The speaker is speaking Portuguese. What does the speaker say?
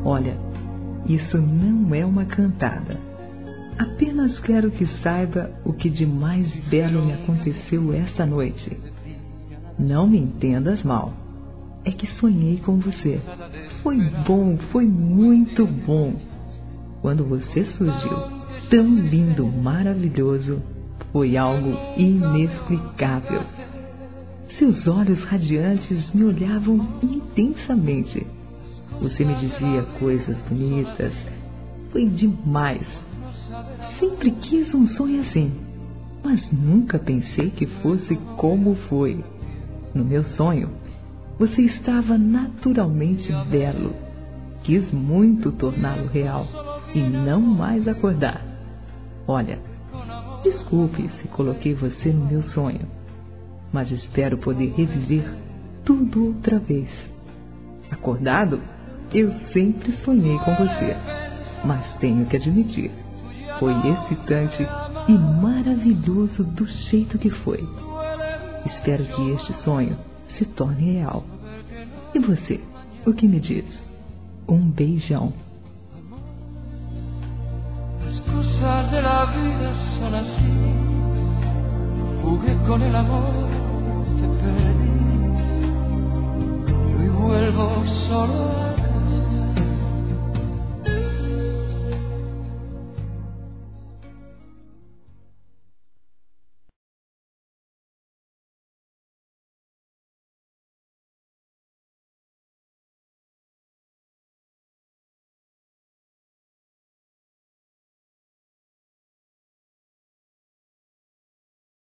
Olha, isso não é uma cantada. Apenas quero que saiba o que de mais belo me aconteceu esta noite. Não me entendas mal. É que sonhei com você. Foi bom, foi muito bom. Quando você surgiu, tão lindo, maravilhoso, foi algo inexplicável. Seus olhos radiantes me olhavam intensamente. Você me dizia coisas bonitas. Foi demais. Sempre quis um sonho assim, mas nunca pensei que fosse como foi. No meu sonho, você estava naturalmente belo. Quis muito torná-lo real e não mais acordar. Olha, desculpe se coloquei você no meu sonho, mas espero poder reviver tudo outra vez. Acordado, eu sempre sonhei com você, mas tenho que admitir, foi excitante e maravilhoso do jeito que foi. Espero que este sonho se torne real. E você, o que me diz? Um beijão. Las cosas de la vida son así. Jugué con el amor, te perdí. Y vuelvo solo a